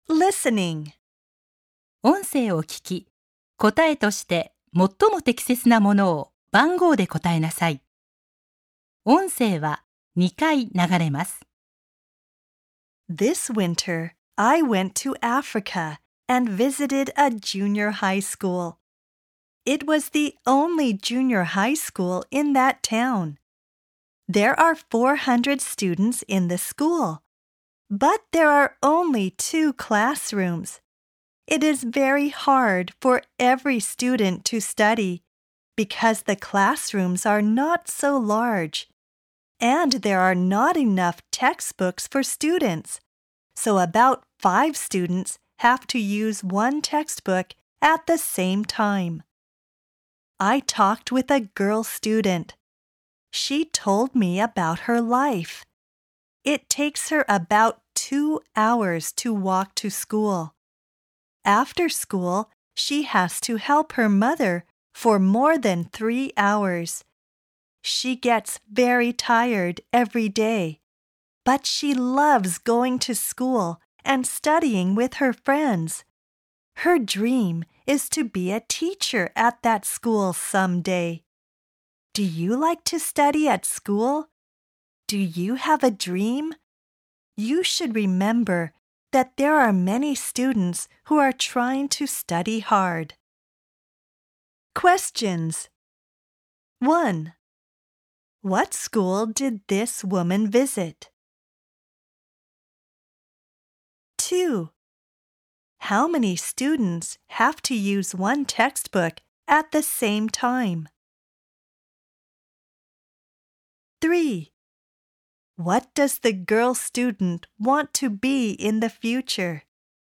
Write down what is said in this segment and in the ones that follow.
Listening. 音声を聞き、答えとして最も適切なものを番号で答えなさい。音声は2回流れます。 This winter, I went to Africa and visited a junior high school. It was the only junior high school in that town. There are 400 students in the school, but there are only 2 classrooms. It is very hard for every student to study because the classrooms are not so large, and there are not enough textbooks for students, so about 5 students have to use one textbook at the same time. I talked with a girl student. She told me about her life. It takes her about 2 hours to walk to school. After school, she has to help her mother for more than 3 hours. She gets very tired every day, but she loves going to school and studying with her friends. Her dream is to be a teacher at that school someday. Do you like to study at school? Do you have a dream? You should remember that there are many students who are trying to study hard. Questions. 1. What school did this woman visit? 2. How many students have to use one textbook at the same time? 3. What does the girl student want to be in the future?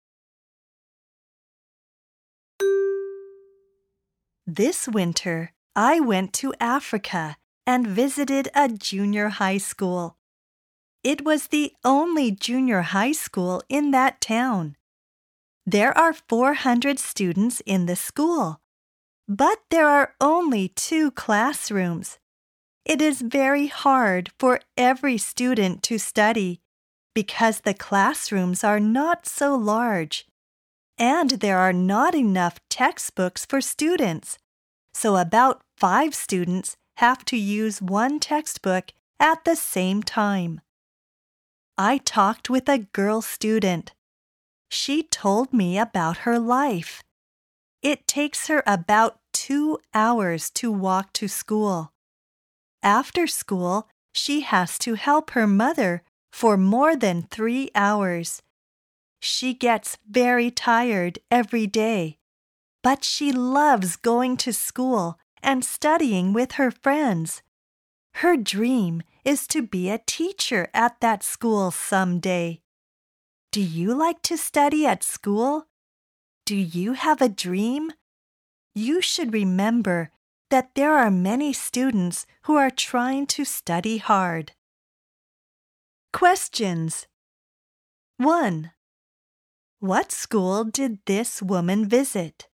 This winter, I went to Africa and visited a junior high school. It was the only junior high school in that town. There are 400 students in the school, but there are only 2 classrooms. It is very hard for every student to study because the classrooms are not so large, and there are not enough textbooks for students, so about 5 students have to use one textbook at the same time. I talked with a girl student. She told me about her life. It takes her about 2 hours to walk to school. After school, she has to help her mother for more than 3 hours. She gets very tired every day, but she loves going to school and studying with her friends. Her dream is to be a teacher at that school someday. Do you like to study at school? Do you have a dream? You should remember that there are many students who are trying to study hard. Questions. 1. What school did this woman visit?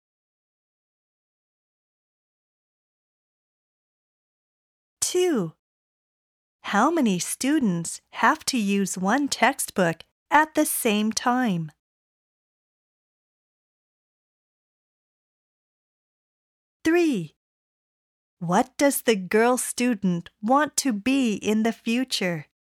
2. How many students have to use one textbook at the same time? 3. What does the girl student want to be in the future?